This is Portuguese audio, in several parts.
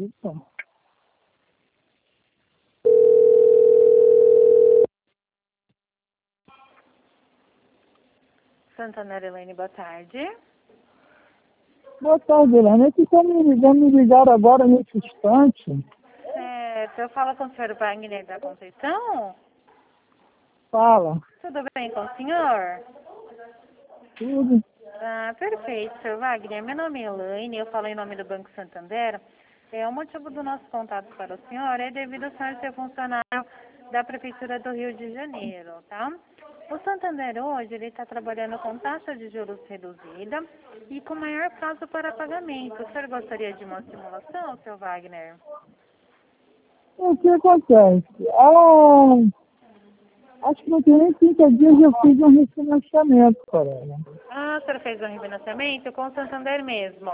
Isso. Santander Helene, boa tarde. Boa tarde, Helena. Aqui tá me ligaram agora nesse instante. Certo, eu falo com o senhor Wagner da Conceição? Fala. Tudo bem com o senhor? Tudo. Ah, perfeito, senhor Wagner. Meu nome é Elaine, eu falo em nome do Banco Santander. O motivo do nosso contato para o senhor é devido ao senhor ser funcionário da Prefeitura do Rio de Janeiro, tá? O Santander hoje ele está trabalhando com taxa de juros reduzida e com maior prazo para pagamento. O senhor gostaria de uma simulação, senhor Wagner? O que acontece? Acho que não tem nem 30 dias eu fiz um refinanciamento, colega. Ah, o senhor fez um refinanciamento com o Santander mesmo?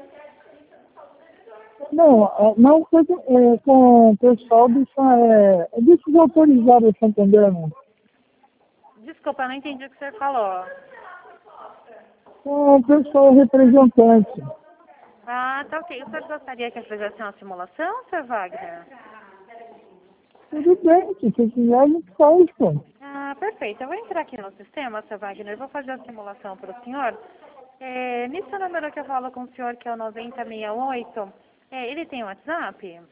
Não foi com o pessoal desses autorizados do Santander, não. Desculpa, não entendi o que o senhor falou. Com o pessoal representante. Ah, tá ok. O senhor gostaria que eu fizesse uma simulação, senhor Wagner? Tudo bem, se você quiser, a gente faz, pô. Ah, perfeito. Eu vou entrar aqui no sistema, senhor Wagner. Vou fazer a simulação para o senhor. Nesse número que eu falo com o senhor, que é o 9068, ele tem WhatsApp?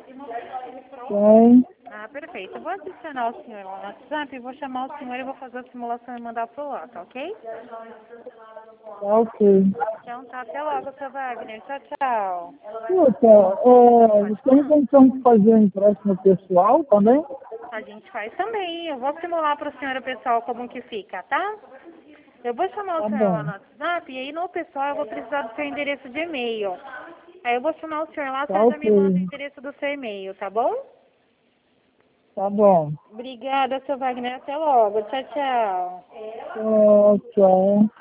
Tem. Ah, perfeito. Eu vou adicionar o senhor lá no WhatsApp, vou chamar o senhor e vou fazer a simulação e mandar pro lá, tá ok? Tá ok. Então tá, até logo, seu Wagner. Tchau, tchau. Puta, vocês tentam fazer um empréstimo pessoal também? A gente faz também. Eu vou simular pro senhor o pessoal como que fica, tá? Eu vou chamar o Tá senhor lá no bom. WhatsApp e aí no pessoal eu vou precisar do seu endereço de e-mail. Aí eu vou chamar o senhor lá, o Tá senhor já me manda o ok. endereço do seu e-mail, tá bom? Tá bom. Obrigada, seu Wagner. Até logo. Tchau, tchau. Tchau.